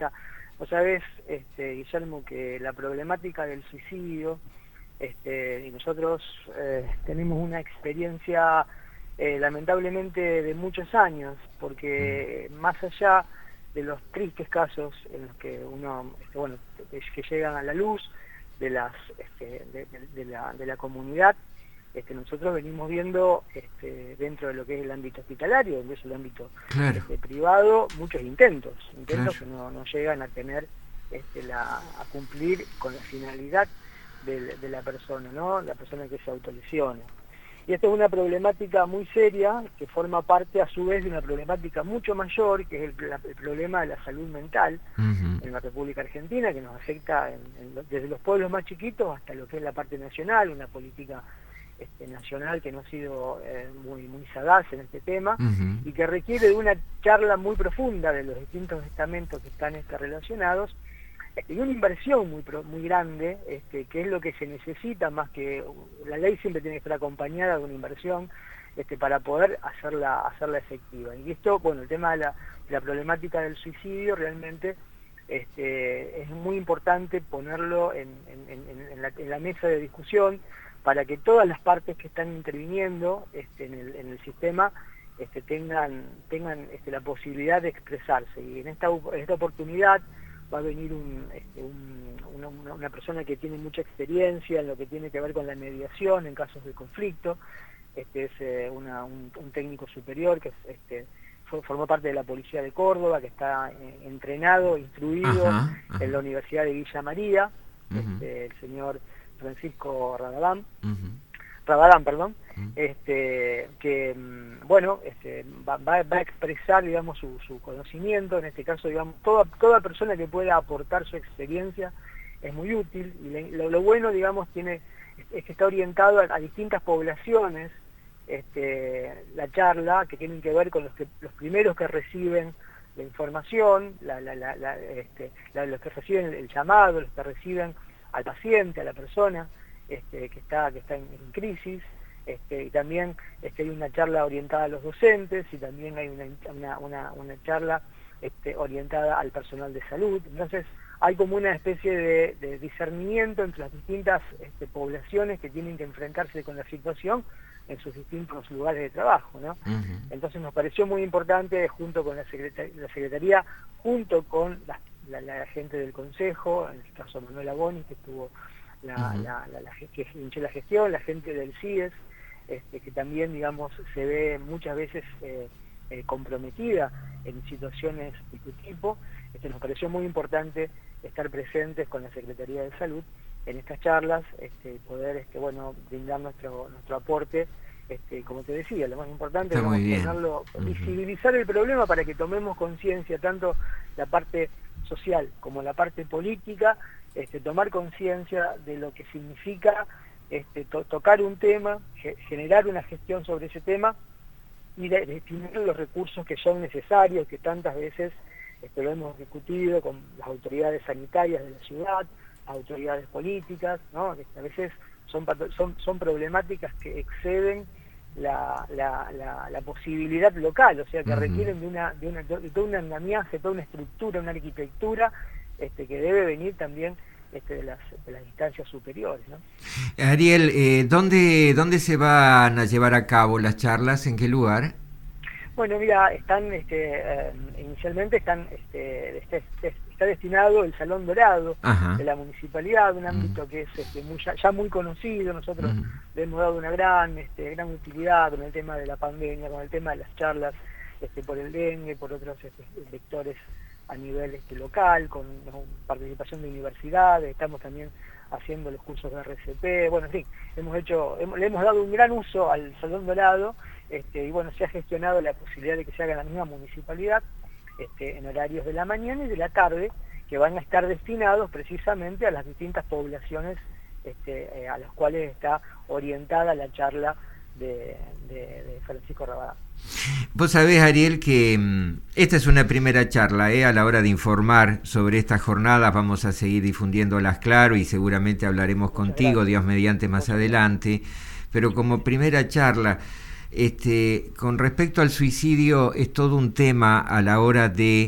Vos sabés, Guillermo, que la problemática del suicidio, y nosotros tenemos una experiencia lamentablemente de muchos años, porque más allá de los tristes casos en los que uno, que llegan a la luz de las de la comunidad, nosotros venimos viendo dentro de lo que es el ámbito hospitalario, donde es el ámbito Claro, privado, muchos intentos claro. que no llegan a tener a cumplir con la finalidad de la persona, ¿no? La persona que se autolesiona. Y esto es una problemática muy seria que forma parte a su vez de una problemática mucho mayor, que es el problema de la salud mental Ujú. en la República Argentina, que nos afecta desde los pueblos más chiquitos hasta lo que es la parte nacional, una política nacional que no ha sido muy sagaz en este tema, Ujú. y que requiere de una charla muy profunda de los distintos estamentos que están relacionados, y una inversión muy grande, que es lo que se necesita, más que la ley siempre tiene que estar acompañada de una inversión para poder hacerla efectiva. Y esto, bueno, el tema de la problemática del suicidio realmente es muy importante ponerlo en la mesa de discusión para que todas las partes que están interviniendo en el sistema tengan la posibilidad de expresarse. Y en esta oportunidad va a venir una persona que tiene mucha experiencia en lo que tiene que ver con la mediación en casos de conflicto. Es un técnico superior que formó parte de la Policía de Córdoba, que está entrenado, instruido Ajá, en la ajá. Universidad de Villa María, Ujú, el señor Francisco ujú, Rabadán, perdón, ujú, que bueno, va a expresar, digamos, su conocimiento. En este caso, digamos, toda persona que pueda aportar su experiencia es muy útil, y lo bueno, digamos, es que está orientado a distintas poblaciones, la charla, que tienen que ver con los primeros que reciben la información, los que reciben el llamado, los que reciben al paciente, a la persona que está en crisis, y también hay una charla orientada a los docentes, y también hay una charla orientada al personal de salud. Entonces hay como una especie de discernimiento entre las distintas poblaciones que tienen que enfrentarse con la situación en sus distintos lugares de trabajo, ¿no? ujú, Entonces nos pareció muy importante, junto con la Secretaría, junto con la gente del Consejo, en este caso Manuela Boni, que estuvo ujú. que inició la gestión, la gente del CIES, que también, digamos, se ve muchas veces comprometida en situaciones de este tipo. Nos pareció muy importante estar presentes con la Secretaría de Salud en estas charlas, poder brindar nuestro aporte. Como te decía, lo más importante, Está muy digamos, bien. Ujú, visibilizar el problema para que tomemos conciencia, tanto la parte social como la parte política, tomar conciencia de lo que significa tocar un tema, generar una gestión sobre ese tema, y definir los recursos que son necesarios, que tantas veces lo hemos discutido con las autoridades sanitarias de la ciudad, autoridades políticas, ¿no? Que a veces son problemáticas que exceden la posibilidad local, o sea, que ujú. requieren de todo un andamiaje, toda una estructura, una arquitectura que debe venir también de las instancias superiores, ¿no? Ariel, ¿dónde se van a llevar a cabo las charlas? ¿En qué lugar? Bueno, mira, inicialmente está destinado el Salón Dorado Ajá. de la Municipalidad, un Ujú, ámbito que es ya muy conocido. Nosotros ujú, le hemos dado una gran utilidad con el tema de la pandemia, con el tema de las charlas por el dengue, por otros vectores a nivel local, con participación de universidades. Estamos también haciendo los cursos de RCP. Bueno, en fin, le hemos dado un gran uso al Salón Dorado, y bueno, se ha gestionado la posibilidad de que se haga en la misma municipalidad, en horarios de la mañana y de la tarde, que van a estar destinados precisamente a las distintas poblaciones a las cuales está orientada la charla de Francisco Rabadán. Vos sabés, Ariel, que esta es una primera charla, ¿eh? A la hora de informar sobre estas jornadas vamos a seguir difundiéndolas, claro, y seguramente hablaremos Muchas contigo, gracias, Dios mediante, más muchas gracias. adelante. Pero como primera charla, con respecto al suicidio, es todo un tema a la hora de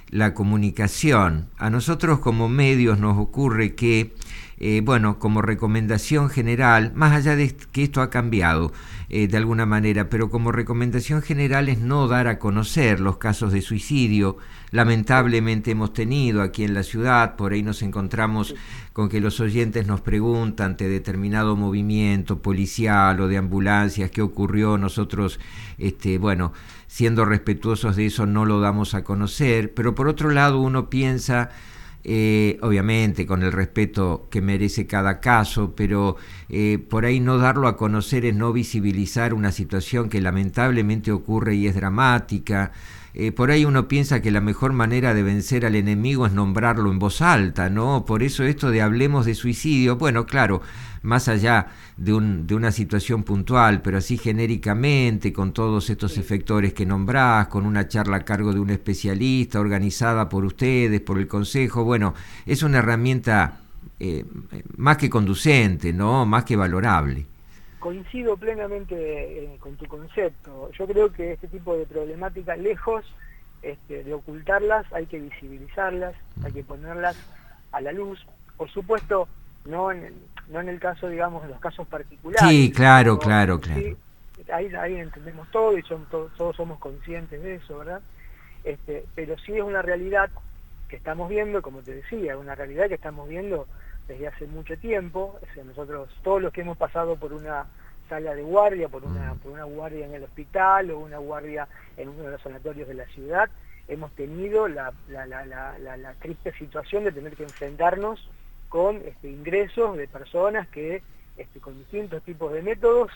la comunicación. A nosotros como medios nos ocurre que, bueno, como recomendación general, más allá de que esto ha cambiado de alguna manera, pero como recomendación general es no dar a conocer los casos de suicidio. Lamentablemente hemos tenido aquí en la ciudad, por ahí nos encontramos con que los oyentes nos preguntan ante determinado movimiento policial o de ambulancias qué ocurrió. Nosotros, bueno, siendo respetuosos de eso, no lo damos a conocer, pero por otro lado uno piensa, obviamente con el respeto que merece cada caso, pero por ahí no darlo a conocer es no visibilizar una situación que lamentablemente ocurre y es dramática. Por ahí uno piensa que la mejor manera de vencer al enemigo es nombrarlo en voz alta, ¿no? Por eso esto de hablemos de suicidio, bueno, claro, más allá de una situación puntual, pero así genéricamente, con todos estos efectores que nombrás, con una charla a cargo de un especialista, organizada por ustedes, por el Consejo, bueno, es una herramienta más que conducente, ¿no? Más que valorable. Coincido plenamente con tu concepto. Yo creo que este tipo de problemáticas, lejos de ocultarlas, hay que visibilizarlas, hay que ponerlas a la luz. Por supuesto, no en el caso, digamos, en los casos particulares. Sí, claro. Sí, ahí entendemos todo y todos somos conscientes de eso, ¿verdad? Pero sí es una realidad que estamos viendo, como te decía, una realidad que estamos viendo desde hace mucho tiempo. O sea, nosotros, todos los que hemos pasado por una sala de guardia, por una guardia en el hospital o una guardia en uno de los sanatorios de la ciudad, hemos tenido la triste situación de tener que enfrentarnos con ingresos de personas que con distintos tipos de métodos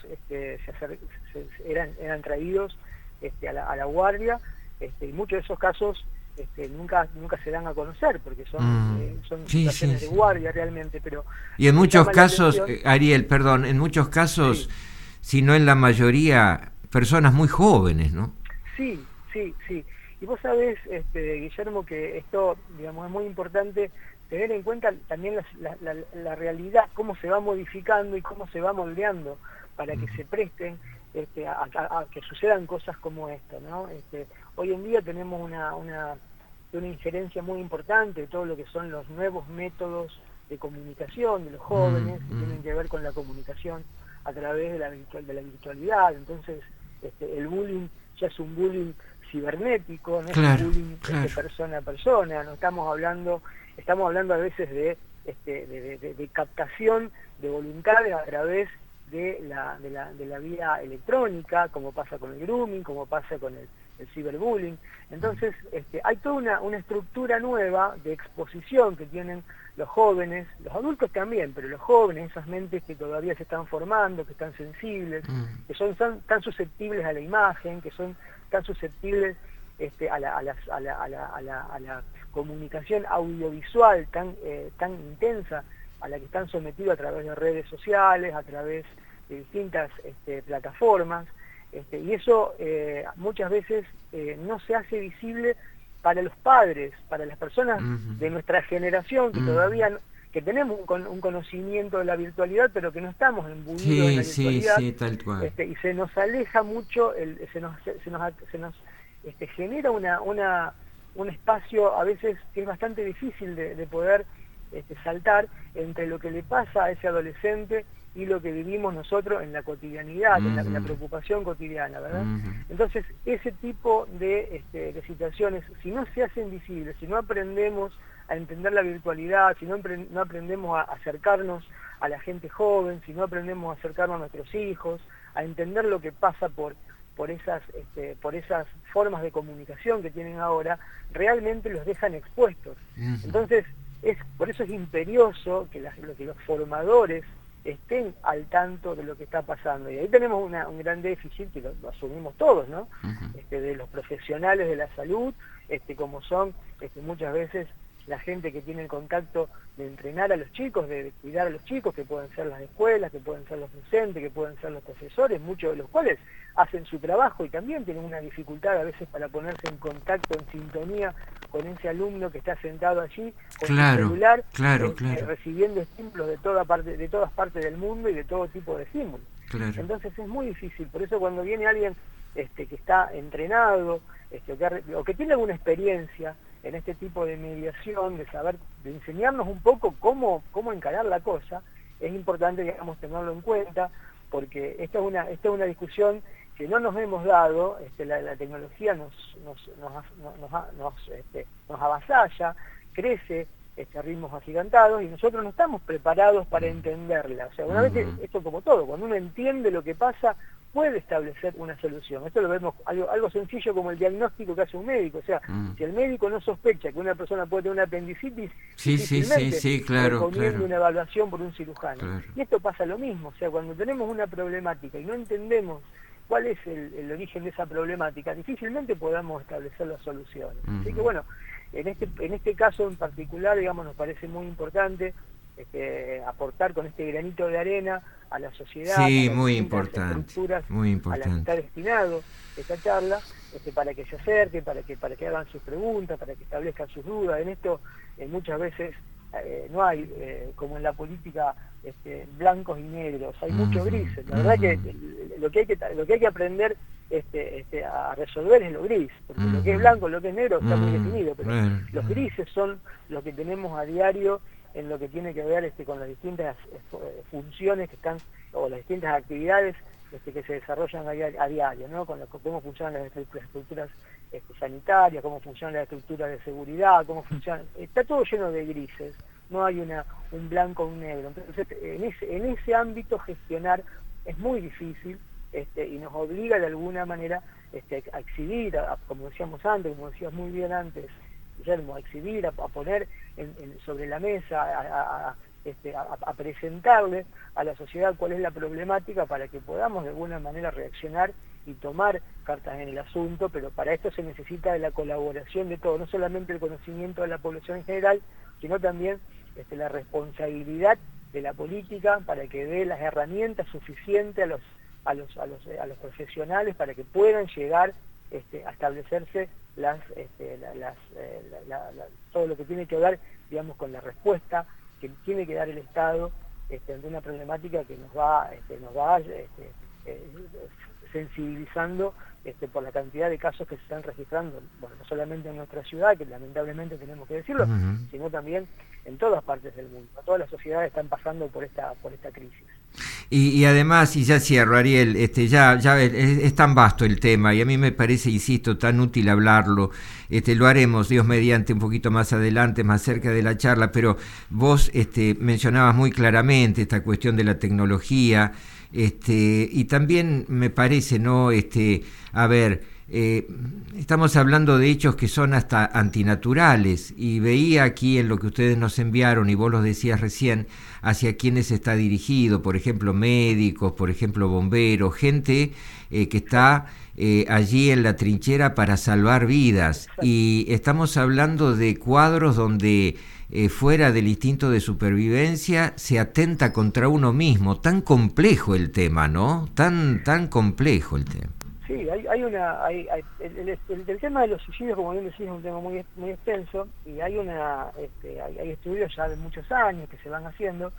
eran traídos a la guardia, y muchos de esos casos nunca se dan a conocer porque son situaciones de guardia realmente, pero y en muchos casos, Ariel, perdón, en muchos casos, si no en la mayoría, personas muy jóvenes, ¿no? Sí. Y vos sabés, Guillermo, que esto, digamos, es muy importante tener en cuenta también la realidad, cómo se va modificando y cómo se va moldeando para que se presten a que sucedan cosas como esta, ¿no? Hoy en día tenemos una injerencia muy importante de todo lo que son los nuevos métodos de comunicación de los jóvenes, que tienen que ver con la comunicación a través de la virtualidad. Entonces, el bullying ya es un bullying cibernético, no es un bullying persona a persona. No estamos hablando a veces de captación de voluntades a través de la vía electrónica, como pasa con el grooming, como pasa con el ciberbullying. Entonces, hay toda una estructura nueva de exposición que tienen los jóvenes, los adultos también, pero los jóvenes, esas mentes que todavía se están formando, que están sensibles, que son tan susceptibles a la imagen, que son tan susceptibles a la comunicación audiovisual tan intensa a la que están sometidos a través de redes sociales, a través de distintas plataformas, y eso muchas veces no se hace visible para los padres, para las personas de nuestra generación que todavía que tenemos un conocimiento de la virtualidad, pero que no estamos imbuidos en la virtualidad, tal cual. Y se nos aleja mucho, se nos genera un espacio a veces que es bastante difícil de poder saltar entre lo que le pasa a ese adolescente y lo que vivimos nosotros en la cotidianidad, en la preocupación cotidiana, ¿verdad? Entonces, ese tipo de situaciones, si no se hacen visibles, si no aprendemos a entender la virtualidad, si no aprendemos a acercarnos a la gente joven, si no aprendemos a acercarnos a nuestros hijos, a entender lo que pasa por esas formas de comunicación que tienen ahora, realmente los dejan expuestos. Entonces, por eso es imperioso que los formadores estén al tanto de lo que está pasando. Y ahí tenemos un gran déficit, que lo asumimos todos, ¿no? De los profesionales de la salud, como son muchas veces la gente que tiene el contacto de entrenar a los chicos, de cuidar a los chicos, que pueden ser las escuelas, que pueden ser los docentes, que pueden ser los profesores, muchos de los cuales hacen su trabajo y también tienen una dificultad a veces para ponerse en contacto, en sintonía con ese alumno que está sentado allí con su celular, recibiendo estímulos de todas partes del mundo y de todo tipo de estímulos. Entonces es muy difícil. Por eso cuando viene alguien que está entrenado, o que tiene alguna experiencia en este tipo de mediación, de enseñarnos un poco cómo encarar la cosa, es importante, digamos, tenerlo en cuenta, porque esta es una discusión que no nos hemos dado. La tecnología nos avasalla, crece a ritmos agigantados, y nosotros no estamos preparados para entenderla. O sea, una vez que, esto como todo, cuando uno entiende lo que pasa, puede establecer una solución. Esto lo vemos, algo sencillo como el diagnóstico que hace un médico. O sea, si el médico no sospecha que una persona puede tener una apendicitis, sí, claro, recomienda una evaluación por un cirujano. Claro. Y esto pasa lo mismo. O sea, cuando tenemos una problemática y no entendemos cuál es el origen de esa problemática, difícilmente podamos establecer las soluciones. Así que bueno, en este caso en particular, digamos, nos parece muy importante aportar con este granito de arena a la sociedad, sí, a las muy distintas estructuras a las que está destinado esta charla, para que se acerquen, para que hagan sus preguntas, para que establezcan sus dudas. En esto muchas veces no hay, como en la política, blancos y negros, hay muchos grises. La verdad que lo que hay que aprender a resolver es lo gris, porque lo que es blanco, lo que es negro está muy definido, pero los grises son los que tenemos a diario en lo que tiene que ver con las distintas funciones que están, o las distintas actividades que se desarrollan a diario, ¿no? Con cómo funcionan las estructuras sanitarias, cómo funcionan las estructuras de seguridad, cómo funcionan, está todo lleno de grises, no hay un blanco o un negro. Entonces, en ese ámbito gestionar es muy difícil, y nos obliga de alguna manera a exhibir, como decíamos antes, como decías muy bien antes, Guillermo, a exhibir, a poner sobre la mesa, a presentarle a la sociedad cuál es la problemática, para que podamos de alguna manera reaccionar y tomar cartas en el asunto. Pero para esto se necesita de la colaboración de todos, no solamente el conocimiento de la población en general, sino también la responsabilidad de la política, para que dé las herramientas suficientes a los profesionales para que puedan llegar a establecerse todo lo que tiene que ver, digamos, con la respuesta que tiene que dar el Estado ante una problemática que nos va sensibilizando por la cantidad de casos que se están registrando, bueno, no solamente en nuestra ciudad, que lamentablemente tenemos que decirlo, sino también en todas partes del mundo. Todas las sociedades están pasando por esta crisis. Y además, y ya cierro, Ariel, ya es tan vasto el tema, y a mí me parece, insisto, tan útil hablarlo. Lo haremos, Dios mediante, un poquito más adelante, más cerca de la charla, pero vos mencionabas muy claramente esta cuestión de la tecnología, y también me parece, ¿no? Estamos hablando de hechos que son hasta antinaturales, y veía aquí en lo que ustedes nos enviaron, y vos los decías recién, hacia quienes está dirigido, por ejemplo médicos, por ejemplo bomberos, gente que está allí en la trinchera para salvar vidas. Y estamos hablando de cuadros donde fuera del instinto de supervivencia se atenta contra uno mismo. Tan complejo el tema, ¿no? Tan complejo el tema. Sí, el tema de los suicidios, como bien decís, es un tema muy extenso, y hay estudios ya de muchos años que se van haciendo.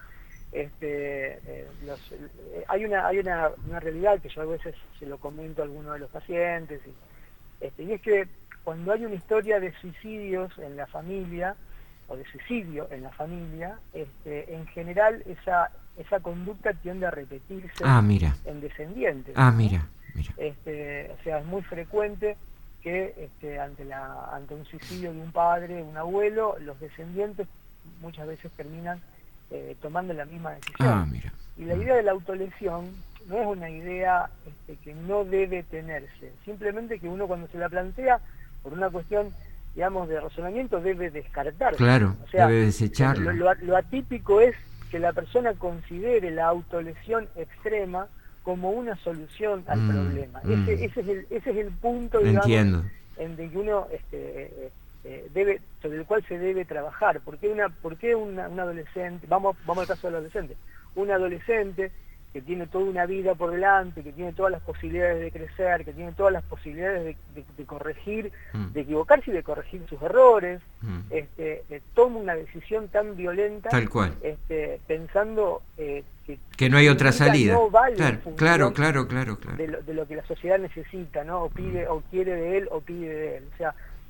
Hay una realidad que yo a veces se lo comento a algunos de los pacientes, y es que cuando hay una historia de suicidios en la familia, o de suicidio en la familia, en general esa conducta tiende a repetirse en descendientes. Mira. O sea, es muy frecuente que ante un suicidio de un padre, un abuelo, los descendientes muchas veces terminan tomando la misma decisión. Y la idea de la autolesión no es una idea que no debe tenerse, simplemente que uno, cuando se la plantea por una cuestión, digamos, de razonamiento, debe descartarla. Claro, o sea, debe desecharlo. Lo atípico es que la persona considere la autolesión extrema como una solución al problema. Ese es el punto, digamos, en que uno sobre el cual se debe trabajar. ¿Por qué un adolescente, vamos al caso del adolescente, un adolescente que tiene toda una vida por delante, que tiene todas las posibilidades de crecer, que tiene todas las posibilidades de corregir, de equivocarse y de corregir sus errores, toma una decisión tan violenta, tal cual, pensando que no hay otra salida, no vale claro. De lo que la sociedad necesita, ¿no? O pide, o quiere de él, o pide de él. O sea,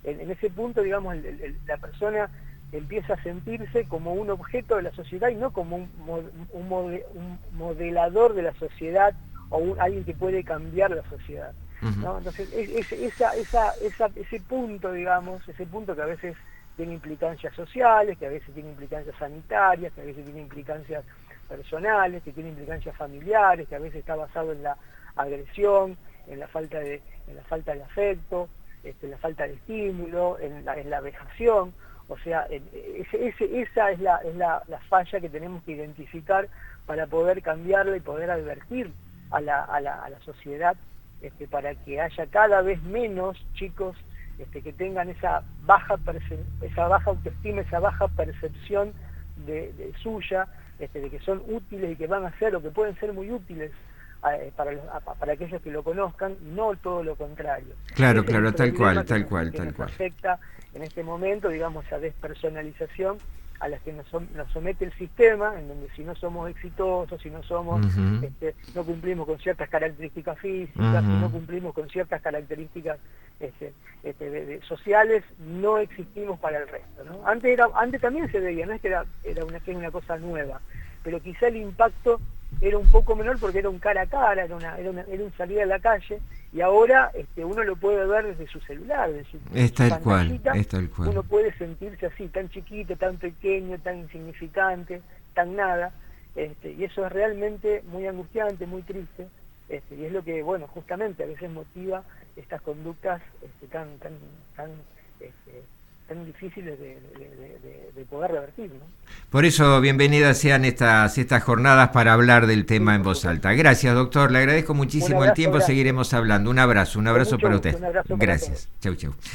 en ese punto, digamos, la persona empieza a sentirse como un objeto de la sociedad y no como un modelador de la sociedad o alguien que puede cambiar la sociedad, ¿no? Entonces, ese punto, digamos, ese punto que a veces tiene implicancias sociales, que a veces tiene implicancias sanitarias, que a veces tiene implicancias personales, que tiene implicancias familiares, que a veces está basado en la agresión, en la falta de afecto, en la falta de estímulo, en la vejación. O sea, esa es la falla que tenemos que identificar para poder cambiarla y poder advertir a la sociedad, para que haya cada vez menos chicos que tengan esa baja autoestima, esa baja percepción de suya, de que son útiles y que van a ser o que pueden ser muy útiles para aquellos que lo conozcan, no todo lo contrario. Claro, tal cual. Nos afecta en este momento, digamos, esa despersonalización a las que nos somete el sistema, en donde si no somos exitosos, si no somos, no cumplimos con ciertas características físicas, si no cumplimos con ciertas características sociales, no existimos para el resto, ¿no? Antes también se veía, no es que era una cosa nueva, pero quizá el impacto era un poco menor porque era un cara a cara, era un salir a la calle, y ahora uno lo puede ver desde su celular, desde su pantallita. Uno puede sentirse así, tan chiquito, tan pequeño, tan insignificante, tan nada, y eso es realmente muy angustiante, muy triste, y es lo que, bueno, justamente a veces motiva estas conductas tan difíciles de poder revertir, ¿no? Por eso, bienvenidas sean estas jornadas para hablar del tema en voz alta. Gracias, doctor, le agradezco muchísimo el tiempo, seguiremos hablando. Un abrazo para usted. Gracias. Chau.